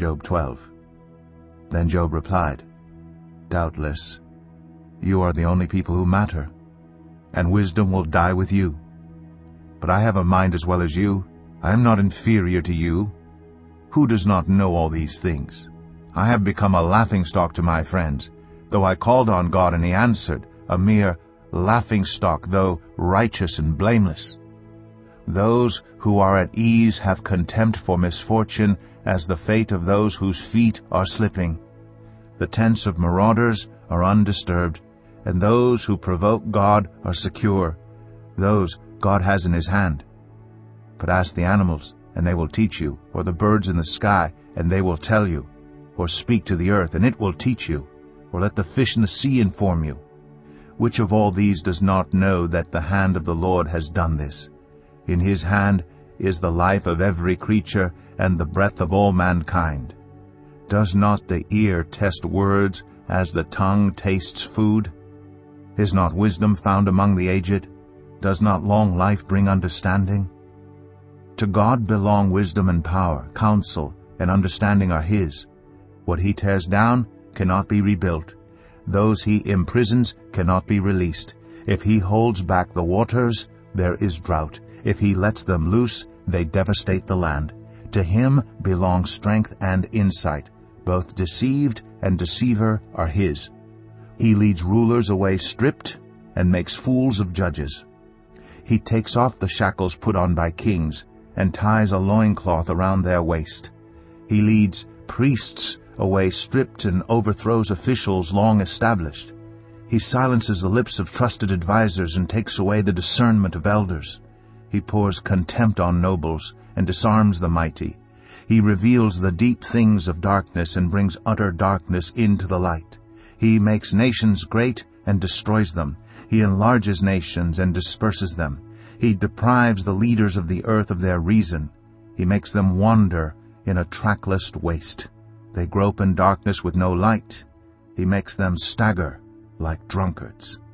Job 12. Then Job replied, "Doubtless, you are the only people who matter, and wisdom will die with you. But I have a mind as well as you. I am not inferior to you. Who does not know all these things? I have become a laughingstock to my friends. Though I called on God and he answered, a mere laughingstock, though righteous and blameless. Those who are at ease have contempt for misfortune, as the fate of those whose feet are slipping. The tents of marauders are undisturbed, and those who provoke God are secure. Those God has in his hand. But ask the animals, and they will teach you, or the birds in the sky, and they will tell you, or speak to the earth, and it will teach you, or let the fish in the sea inform you. Which of all these does not know that the hand of the Lord has done this? In his hand is the life of every creature, and the breath of all mankind. Does not the ear test words as the tongue tastes food? Is not wisdom found among the aged? Does not long life bring understanding? To God belong wisdom and power, counsel and understanding are his. What he tears down cannot be rebuilt. Those he imprisons cannot be released. If he holds back the waters, there is drought. If he lets them loose, they devastate the land. To him belong strength and insight. Both deceived and deceiver are his. He leads rulers away stripped and makes fools of judges. He takes off the shackles put on by kings and ties a loincloth around their waist. He leads priests away stripped and overthrows officials long established. He silences the lips of trusted advisers and takes away the discernment of elders. He pours contempt on nobles and disarms the mighty. He reveals the deep things of darkness and brings utter darkness into the light. He makes nations great and destroys them. He enlarges nations and disperses them. He deprives the leaders of the earth of their reason. He makes them wander in a trackless waste. They grope in darkness with no light. He makes them stagger like drunkards.